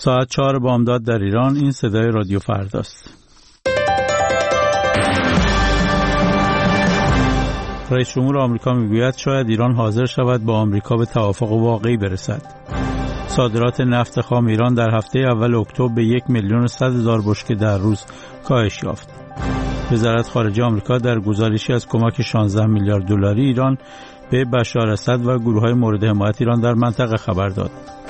ساعت 4 بامداد در ایران. این صدای رادیو فرداست. رئیس جمهور آمریکا میگوید شاید ایران حاضر شود با آمریکا به توافق واقعی برسد. صادرات نفت خام ایران در هفته اول اکتبر به 1,100,000 بشکه در روز کاهش یافت. وزارت خارجه آمریکا در گزارشی از کمک 16 میلیارد دلاری ایران به بشار اسد و گروه‌های مورد حمایت ایران در منطقه خبر داد.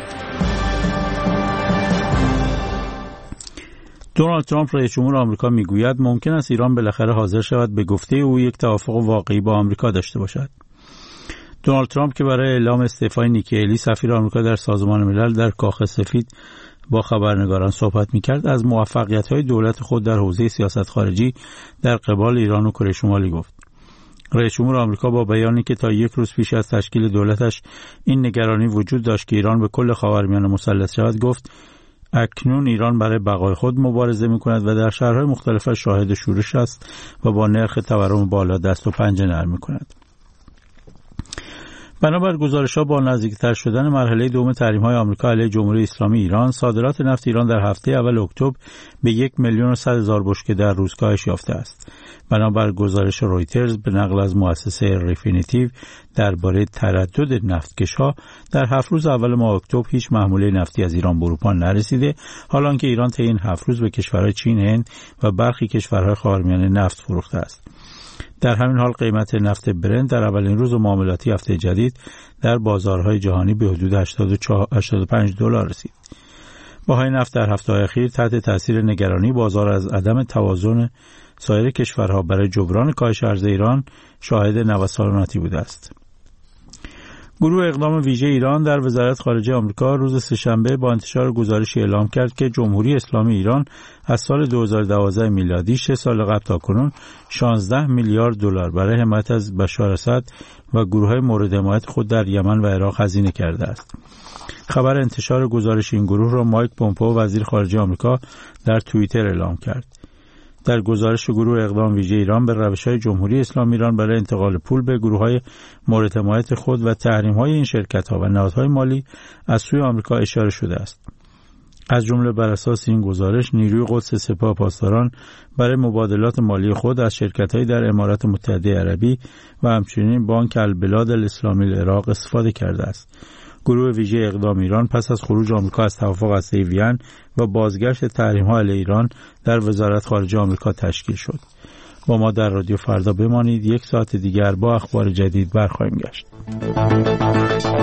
دونالد ترامپ رئیس جمهور آمریکا میگوید ممکن است ایران بالاخره حاضر شود به گفته او یک توافق واقعی با آمریکا داشته باشد. دونالد ترامپ که برای اعلام استعفای نیکی هلی سفیر آمریکا در سازمان ملل در کاخ سفید با خبرنگاران صحبت می‌کرد، از موفقیت‌های دولت خود در حوزه سیاست خارجی در قبال ایران و کره شمالی گفت. رئیس جمهور آمریکا با بیانی که تا یک روز پیش از تشکیل دولتش این نگرانی وجود داشت که ایران به کل خاورمیانه مسلط شود، گفت اکنون ایران برای بقای خود مبارزه می‌کند و در شهرهای مختلف شاهد شورش است و با نرخ تورم بالا دست و پنجه نرم می‌کند. بنابر گزارش‌ها با نزدیکتر شدن مرحله دوم تحریم‌های آمریکا علیه جمهوری اسلامی ایران، صادرات نفت ایران در هفته اول اکتبر به 1,100,000 بشکه در روز کاهش یافته است. بنابر گزارش رویترز به نقل از مؤسسه ریفینیتیو درباره تردد نفتکش‌ها، در 7 روز اول ماه اکتبر هیچ محموله نفتی از ایران به اروپا نرسیده، حالانکه ایران طی این 7 روز به کشورهای چین، هند و برخی کشورهای خاورمیانه نفت فروخته است. در همین حال قیمت نفت برنت در اولین روز معاملاتی هفته جدید در بازارهای جهانی به حدود 85 دلار رسید. بهای نفت در هفته‌های اخیر تحت تاثیر نگرانی بازار از عدم توازن سایر کشورها برای جبران کاهش عرضه ایران شاهد نوساناتی بوده است. گروه اقدام ویژه ایران در وزارت خارجه آمریکا روز سه‌شنبه با انتشار گزارشی اعلام کرد که جمهوری اسلامی ایران از سال 2012 میلادی 6 سال قبل تاکنون 16 میلیارد دلار برای حمایت از بشار اسد و گروه‌های مورد حمایت خود در یمن و عراق هزینه کرده است. خبر انتشار گزارش این گروه را مایک پومپئو وزیر خارجه آمریکا در توییتر اعلام کرد. در گزارش گروه اقدام ویژه ایران به روش‌های جمهوری اسلامی ایران برای انتقال پول به گروه‌های مورد حمایت خود و تحریم‌های این شرکت‌ها و نهادهای مالی از سوی آمریکا اشاره شده است. از جمله بر اساس این گزارش نیروی قدس سپاه پاسداران برای مبادلات مالی خود از شرکت‌های در امارات متحده عربی و همچنین بانک البلاد الاسلامی العراق استفاده کرده است. گروه ویژه اقدام ایران پس از خروج آمریکا از توافق هسته وین و بازگشت تحریم‌ها علیه ایران در وزارت خارجه آمریکا تشکیل شد. با ما در رادیو فردا بمانید. 1 ساعت دیگر با اخبار جدید برخواهیم گشت.